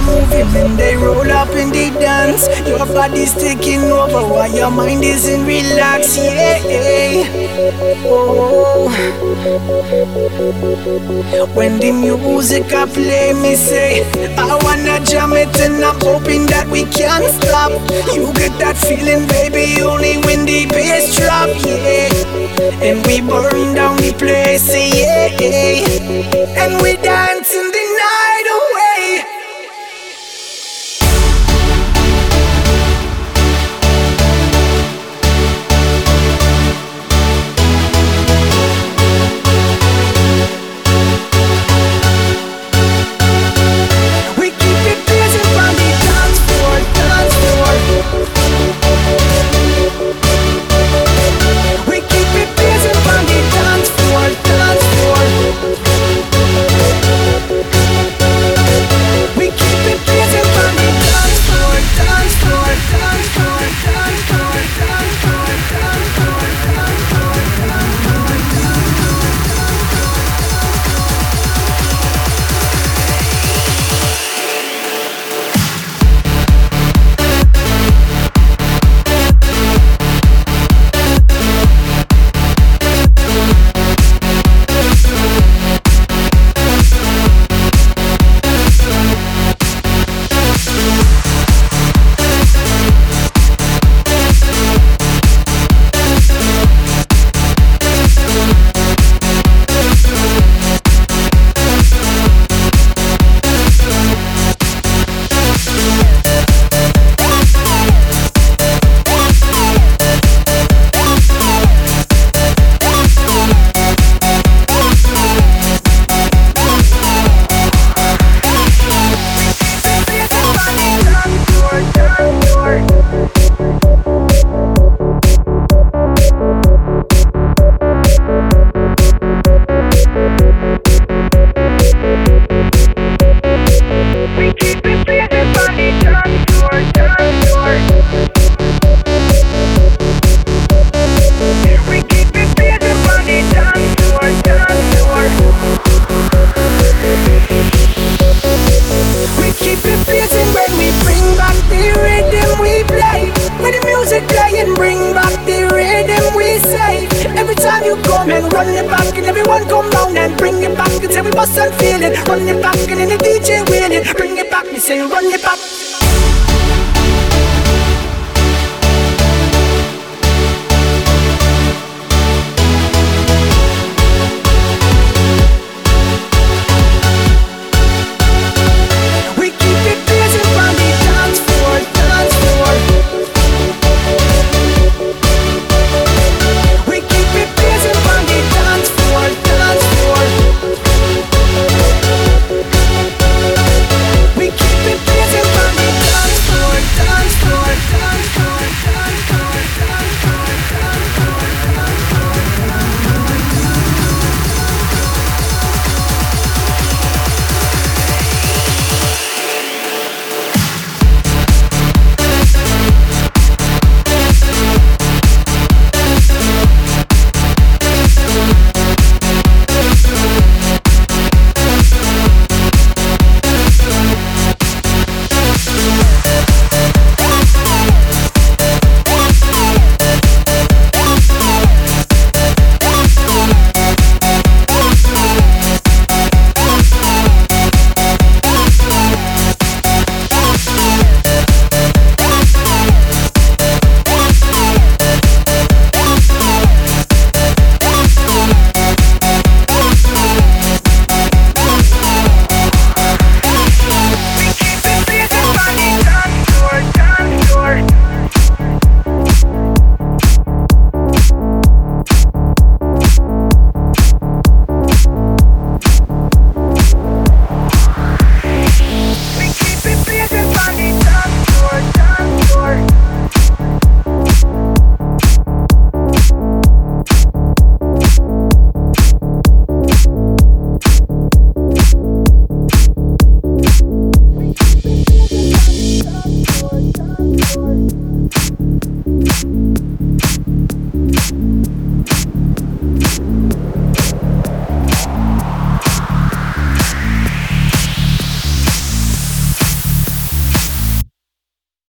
are moving when they roll up in the dance. Your body's taking over while your mind isn't relaxed. Yeah. Oh. When the music I play, me say I wanna jam it and I'm hoping that we can't stop. You get that feeling, baby, only when the bass drop. Yeah. And we burn down the place. Yeah. And we dancing the night away. We keep it busy from the dance floor, dance floor. We keep it busy from the dance floor, dance floor. We keep it busy from the dance floor, dance floor, dance floor, dance floor, dance floor, dance floor, dance floor, dance run it back and everyone come round and bring it back and say we mustn't feel it. Run it back and then the DJ wheel it. Bring it back, me say run it back.